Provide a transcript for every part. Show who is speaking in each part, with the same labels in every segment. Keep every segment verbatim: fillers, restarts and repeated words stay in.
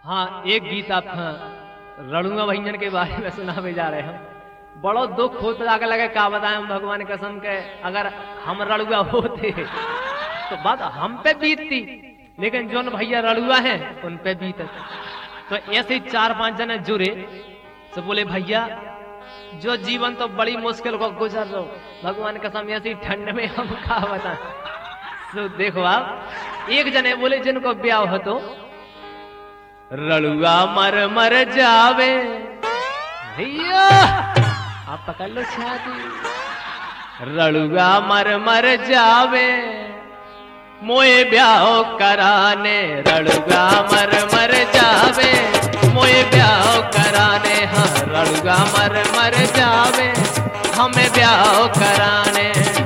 Speaker 1: हाँ, एक गीत आप हाँ, रणुआ भैया के बारे में सुनावे जा रहे हैं। बड़ो दुख होता जाकर लगे का बताएं हम भगवान कसम के, अगर हम रणुआ होते तो बात हम पे बीतती, लेकिन जो भैया रणुआ हैं उन पे बीत। तो ऐसे चार पांच जने जुड़े तो बोले भैया जो जीवन तो बड़ी मुश्किल को गुजर रहे हो, भगवान कसम ऐसी ठंड में हम का बताएं। तो देखो आप, एक जने बोले जिनको ब्याह हो तो रणुआ मर मर जावे, भैया आप पकड़ लो छाती। रणुआ मर मर जावे मोए ब्याह कराने, रणुआ मर मर जावे मोए ब्याह कराने। हाँ, रणुआ मर मर जावे हमें ब्याह कराने।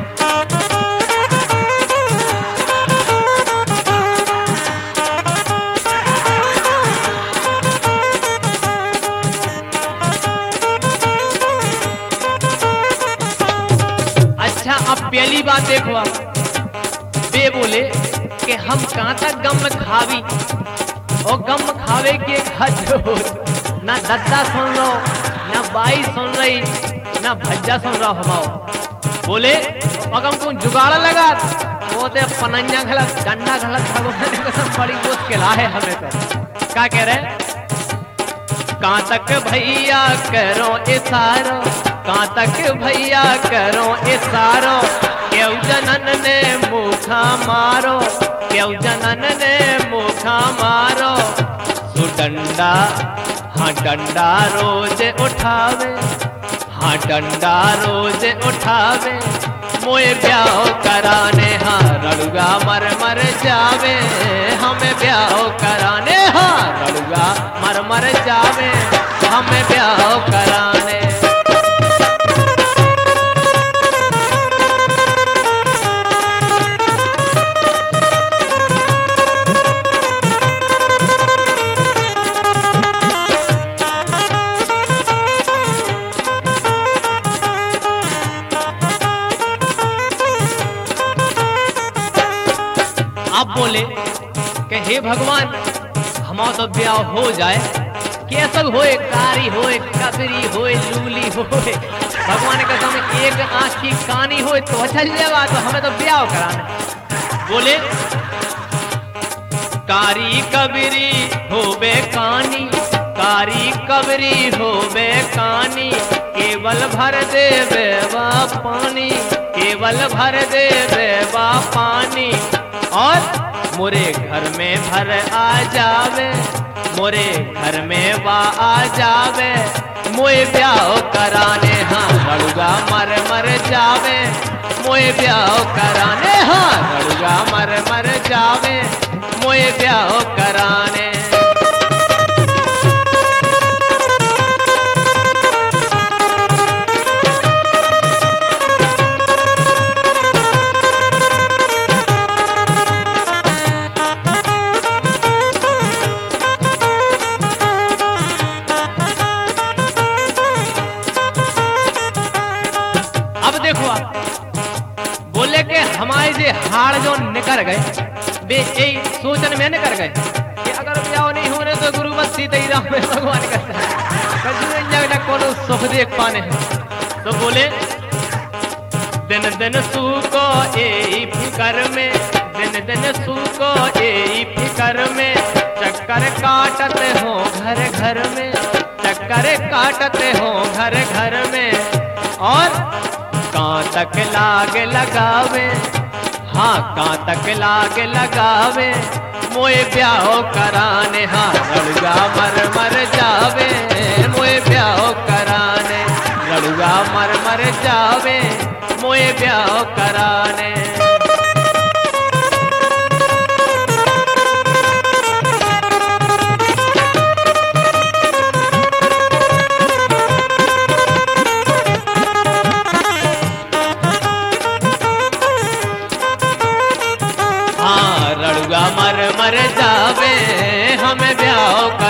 Speaker 1: अच्छा, अब पहली बात देखो आप, वे बोले कि हम कहां तक गम खावी, और गम खावे के हद हो। ना दद्दा सुन लो, ना बाई सुन रही, ना भज्जा सुन रहा हमाओ। बोले अगम को जुगाड़ लगा, वो ते पनंजा गलत डंडा गलत, भगवान कसम बड़ी मुश्किल है हमें। तो क्या कह रहे, कहां तक भैया करो इशारो, कहां तक भैया करो इशारो, क्यों जनन ने मुखा मारो, क्यों जनन ने मुखा मारो। सु डंडा हाँ डंडा रोज उठावे, हाँ डंडा रोज उठावे मोए ब्याह कराने। हाँ, रणुआ मर मर जावे हमें ब्याह कराने। हाँ, रणुआ मर मर जावे हमें ब्याह कराने। आप बोले कि हे भगवान हमारा तो ब्याह हो जाए, कैसा होए, कारी होए, कबरी होए, लूली होए, भगवान का कसम एक आंख की कानी होए तो चल जाएगा, तो हमें तो ब्याह कराना। बोले कारी कबरी होबे कानी, कारी कबरी होबे कानी, केवल भर दे बेवा पानी, केवल भर दे बेवा पानी। और मोरे घर में भर आ जावे, मोरे घर में वा आ जावे मोए ब्याह कराने। हाँ, रणुआ मर मर जावे मोए ब्याह कराने। हाँ, रणुआ मर मर जावे मोए ब्याह कराने। देखो आप, बोले कि हमारे जे हाड़ जो निकल गए, वे यही सोचन में निकल गए कि अगर ब्याह नहीं हो रहे तो गुरु बस सीते ही राम में भगवान करता कोनो सुख देख पाने हैं। तो बोले दिन दिन सूको ए फिकर में, दिन दिन सूको ए फिकर में, चक्कर काटते हो घर घर में, चक्कर काटते हो घर घर में। और कहाँ तक लाग लगावे, हाँ कहाँ तक लाग लगावे मोए ब्याह कराने। हाँ, रणुआ मर मर जावे मोए ब्याह कराने, रणुआ मर मर जावे मोए ब्याह कराने। रणुआ मर मर जावे हमें ब्याह